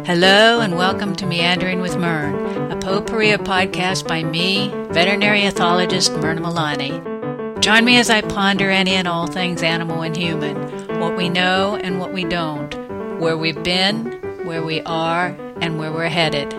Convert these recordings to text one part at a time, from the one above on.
Hello and welcome to Meandering with Myrn, a potpourri podcast by me, veterinary ethologist Myrna Milani. Join me as I ponder any and all things animal and human, what we know and what we don't, where we've been, where we are, and where we're headed.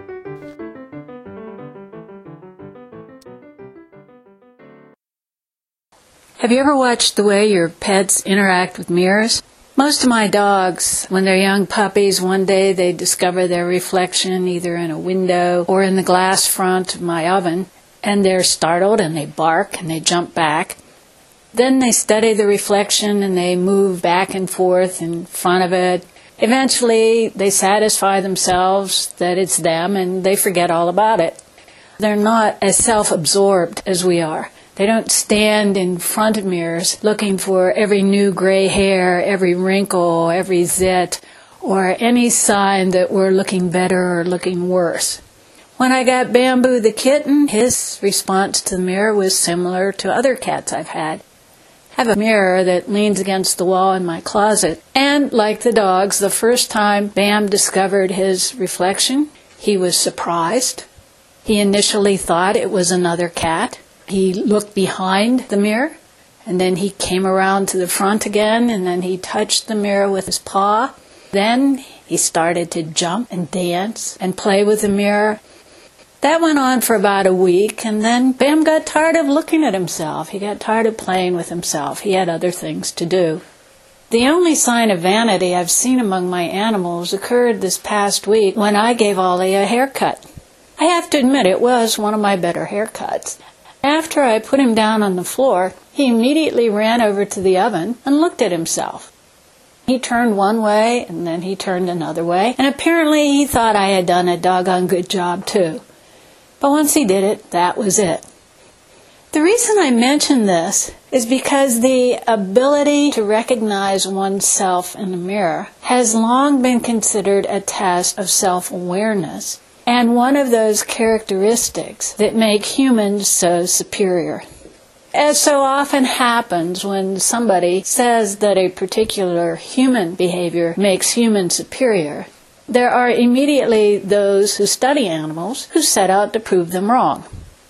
Have you ever watched the way your pets interact with mirrors? Most of my dogs, when they're young puppies, one day they discover their reflection either in a window or in the glass front of my oven, and they're startled and they bark and they jump back. Then they study the reflection and they move back and forth in front of it. Eventually, they satisfy themselves that it's them and they forget all about it. They're not as self-absorbed as we are. They don't stand in front of mirrors looking for every new gray hair, every wrinkle, every zit, or any sign that we're looking better or looking worse. When I got Bamboo the kitten, his response to the mirror was similar to other cats I've had. I have a mirror that leans against the wall in my closet, and like the dogs, the first time Bam discovered his reflection, he was surprised. He initially thought it was another cat. He looked behind the mirror, and then he came around to the front again, and then he touched the mirror with his paw. Then he started to jump and dance and play with the mirror. That went on for about a week, and then Bam got tired of looking at himself. He got tired of playing with himself. He had other things to do. The only sign of vanity I've seen among my animals occurred this past week when I gave Ollie a haircut. I have to admit it was one of my better haircuts. After I put him down on the floor, he immediately ran over to the oven and looked at himself. He turned one way, and then he turned another way, and apparently he thought I had done a doggone good job too. But once he did it, that was it. The reason I mention this is because the ability to recognize oneself in the mirror has long been considered a test of self-awareness, and one of those characteristics that make humans so superior. As so often happens when somebody says that a particular human behavior makes humans superior, there are immediately those who study animals who set out to prove them wrong.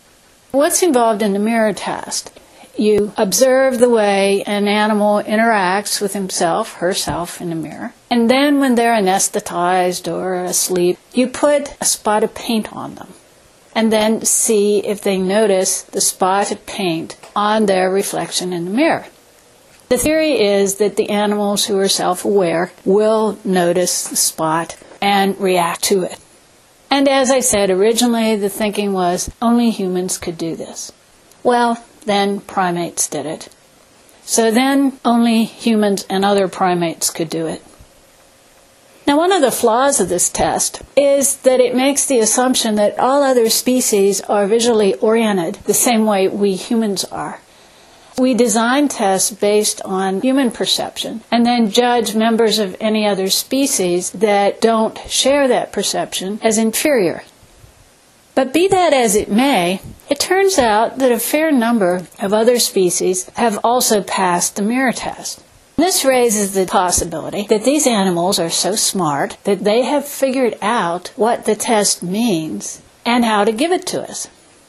What's involved in the mirror test? You observe the way an animal interacts with himself, herself in the mirror, and then when they're anesthetized or asleep, you put a spot of paint on them, and then see if they notice the spot of paint on their reflection in the mirror. The theory is that the animals who are self-aware will notice the spot and react to it. And as I said, originally the thinking was only humans could do this. Well, then primates did it. So then only humans and other primates could do it. Now, one of the flaws of this test is that it makes the assumption that all other species are visually oriented the same way we humans are. We design tests based on human perception and then judge members of any other species that don't share that perception as inferior. But be that as it may, it turns out that a fair number of other species have also passed the mirror test. This raises the possibility that these animals are so smart that they have figured out what the test means and how to give it to us.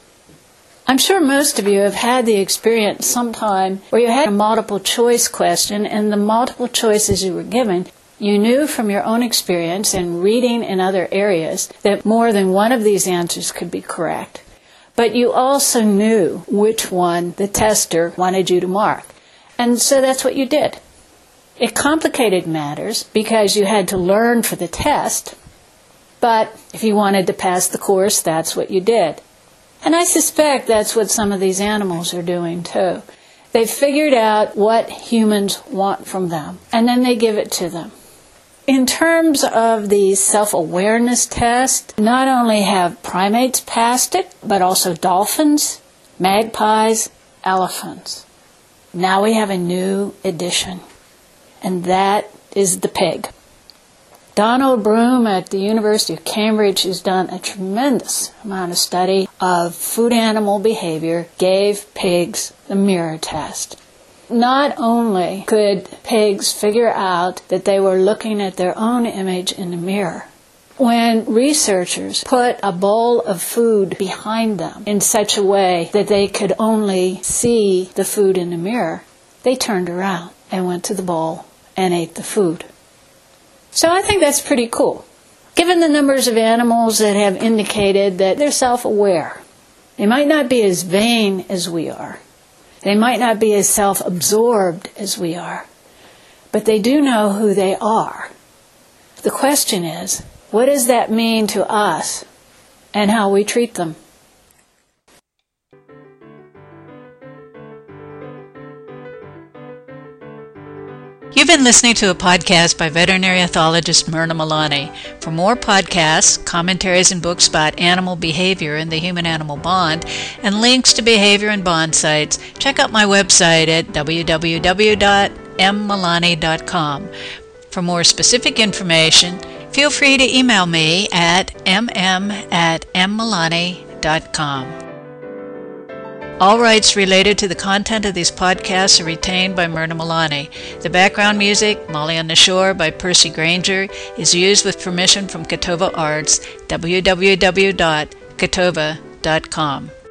I'm sure most of you have had the experience sometime where you had a multiple choice question, and the multiple choices you were given, you knew from your own experience and reading in other areas that more than one of these answers could be correct. But you also knew which one the tester wanted you to mark. And so that's what you did. It complicated matters because you had to learn for the test. But if you wanted to pass the course, that's what you did. And I suspect that's what some of these animals are doing too. They've figured out what humans want from them, and then they give it to them. In terms of the self-awareness test, not only have primates passed it, but also dolphins, magpies, elephants. Now we have a new addition, and that is the pig. Donald Broom at the University of Cambridge, who's done a tremendous amount of study of food-animal behavior, gave pigs the mirror test. Not only could pigs figure out that they were looking at their own image in the mirror, When researchers put a bowl of food behind them in such a way that they could only see the food in the mirror, they turned around and went to the bowl and ate the food. So I think that's pretty cool. Given the numbers of animals that have indicated that they're self-aware, they might not be as vain as we are. They might not be as self-absorbed as we are. But they do know who they are. The question is, what does that mean to us and how we treat them? You've been listening to a podcast by veterinary ethologist Myrna Milani. For more podcasts, commentaries, and books about animal behavior and the human-animal bond, and links to behavior and bond sites, check out my website at www.mmilani.com. For more specific information, feel free to email me at mm@mmilani.com. All rights related to the content of these podcasts are retained by Myrna Milani. The background music, Molly on the Shore by Percy Granger, is used with permission from Catova Arts, www.catova.com.